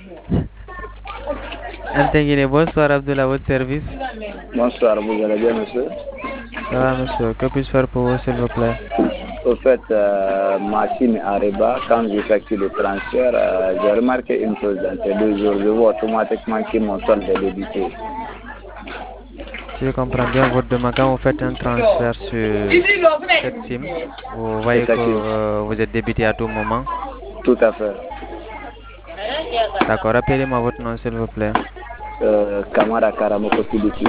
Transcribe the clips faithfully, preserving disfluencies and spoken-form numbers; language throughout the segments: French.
M T Guinée, bonsoir Abdullah, à votre service. Bonsoir, vous allez bien, monsieur? Ça va, monsieur. Que puis-je faire pour vous, s'il vous plaît? Au fait, euh, machine Ariba, quand j'effectue le transfert, euh, j'ai remarqué une chose dans ces deux jours, je vois automatiquement que mon solde est débité. Si je comprends bien votre demande, quand vous faites un transfert sur cette SIM, vous voyez que Effectivement, euh, vous êtes débité à tout moment. tout à fait. D'accord, rappelez-moi votre nom, s'il vous plaît. Euh, Kamara Karamoko Sidiki.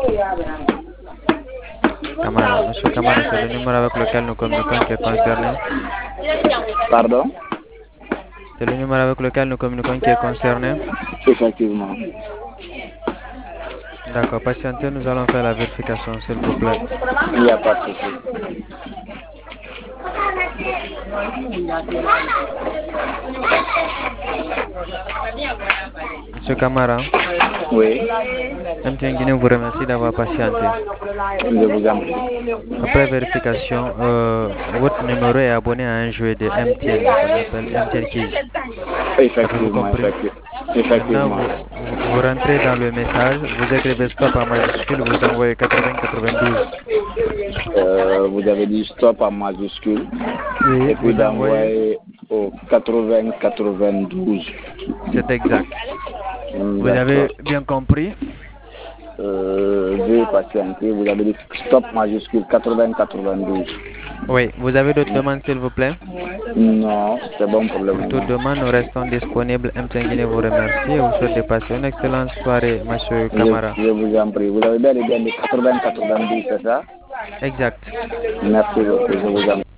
Camara. Monsieur Camara, c'est le numéro avec lequel nous communiquons qui est concerné. Pardon? C'est le numéro avec lequel nous communiquons qui est concerné. Effectivement. D'accord, patientez, nous allons faire la vérification, s'il vous plaît. Il n'y a pas de souci. Monsieur Camara, Oui, M T N Guinée vous remercie d'avoir patienté. je vous en prie. Après vérification, euh, votre numéro est abonné à un jeu de M T N qu'on appelle M T N Keys. Avez-vous Effectivement, compris? effectivement. Maintenant, Effectivement. vous, vous, vous rentrez dans le message, vous écrivez stop en majuscule, vous envoyez quatre-vingts quatre-vingt-douze. Euh, vous avez dit stop en majuscule Oui, et puis vous envoyez, d'envoyer au quatre-vingts quatre-vingt-douze. c'est exact. Hmm, Vous avez d'accord. bien compris? Euh, veuillez patienter. Vous avez dit stop majuscule quatre-vingts quatre-vingt-douze. Oui, vous avez d'autres demandes, s'il vous plaît? Non, c'est bon pour le Pour toute moment. demande, nous restons disponibles. M T N Guinée vous remercie et vous souhaite de passer une excellente soirée, monsieur Je, Camara. je vous en prie. Vous avez bien dit quatre-vingts quatre-vingt-douze, c'est ça? Exact. Merci beaucoup. Je vous en prie.